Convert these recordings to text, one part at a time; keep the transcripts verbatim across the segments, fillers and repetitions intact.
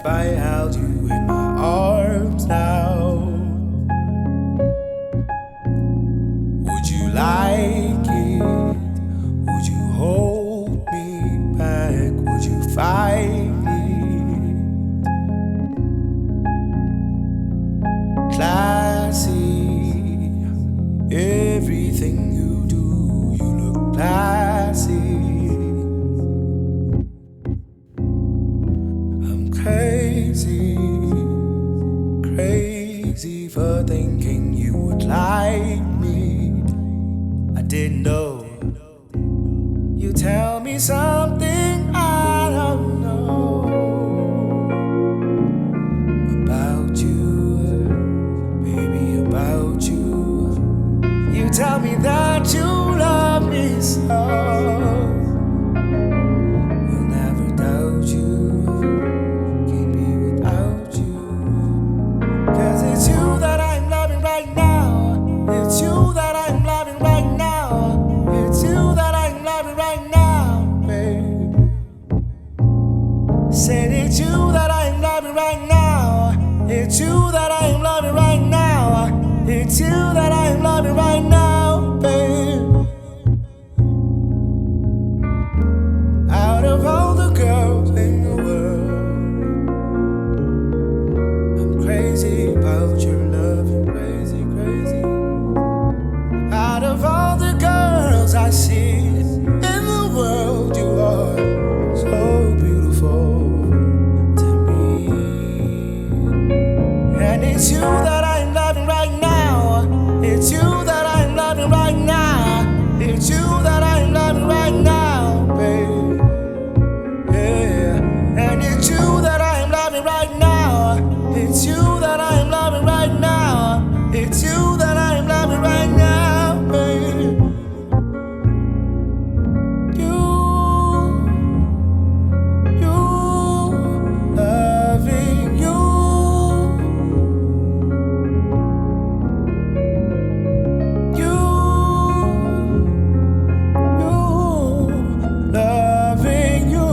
I held you in my arms now. Would you like it? Would you hold me back? Would you fight it? Classy, everything you do, you look classy. I'm crazy, crazy for thinking you would like me. I didn't know. You tell me something I don't know about you, baby, about you. You tell me that you love me so. Will never doubt you, can't be without you. 'Cause it's you that I'm loving right now. It's you that I'm loving right now. It's you that I'm loving right now, babe. Said it's you that I'm loving right now. It's you that I'm loving right now. It's you that I'm loving right now, babe. Out of all the girls in the world, I'm crazy about your love, I'm crazy, crazy. Out of all the girls I see in the world, you are so beautiful to me. And it's you that I'm loving right now. It's you that I'm loving right now. It's you that I'm loving right now, babe. Yeah. And it's you that I'm loving right now. It's you that I'm loving right now. It's you that I'm loving right now, babe. You, you, loving you. You, you, loving you.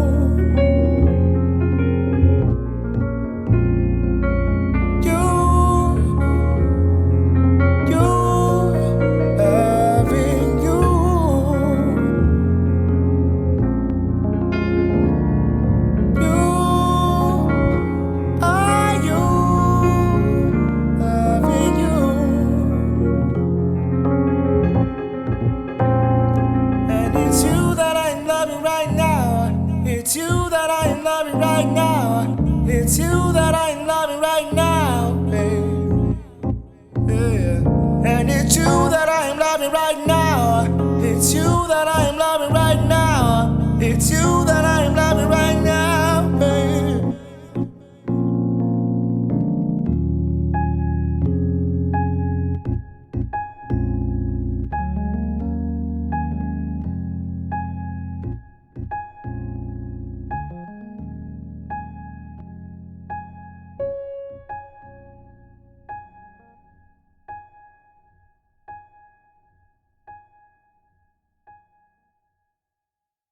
You, you, loving you. You, are you, loving you. And it's you that I'm loving right now. It's you that I'm loving right now. It's you that I'm loving right now, babe. Yeah. And it's you that I'm loving right now. It's you that I'm loving right now. It's you that I'm loving right now.